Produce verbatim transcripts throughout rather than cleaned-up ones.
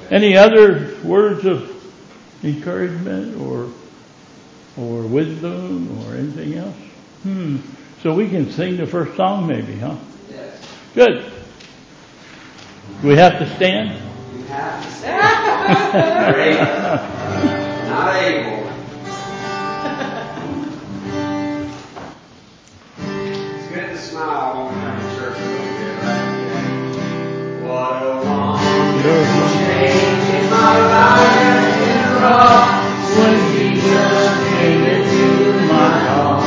Any other words of encouragement or or wisdom or anything else? Hmm. So we can sing the first song maybe, huh? Yes. Good. Do we have to stand? You have to stand. Great. Not able. It's good to smile when we're in church a little bit, right? What a wonderful change in my life it wrought when Jesus came into my heart.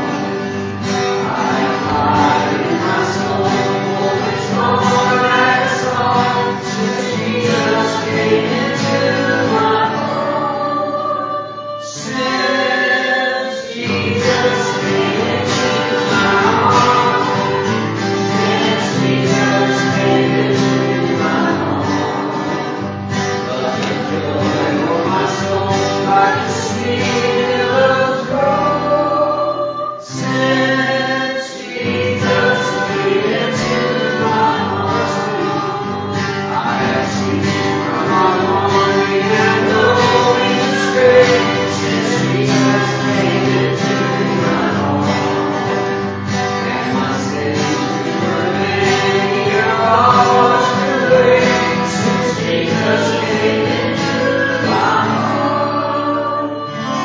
I am hiding in my soul for the joy I saw since Jesus came into my heart. Since Jesus came into my heart. Since Jesus came into my heart. But the joy of my soul like a sweet river flows. Since Jesus came into my heart, I have ceased from my wandering and going astray. Since Jesus came into my heart, and my sins were many and washed away. Since Jesus came into my heart,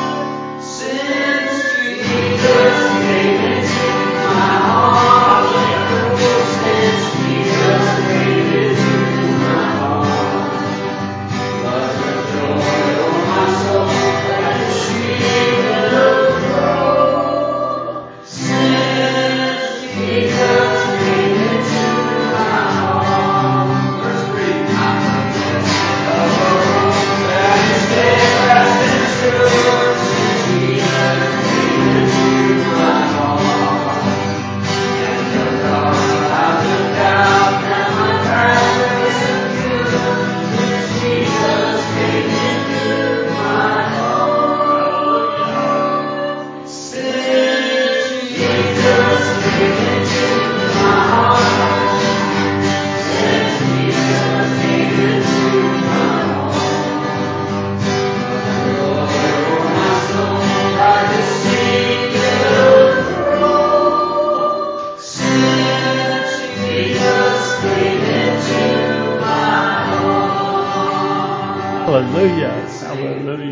since Jesus came into my heart, since Jesus came into my heart. But the joy of my soul like a sweet river flows. Since Jesus came into my heart. Verse three. I possess the hope that is steadfast and sure. Since Jesus came into my heart. And the clouds of doubt and my past disappear. Since Jesus came into my heart. Since Jesus came into my heart. Since Jesus came into my heart. The joy of my soul like a sea river flows. Since Jesus came into my heart. Hallelujah. Hallelujah.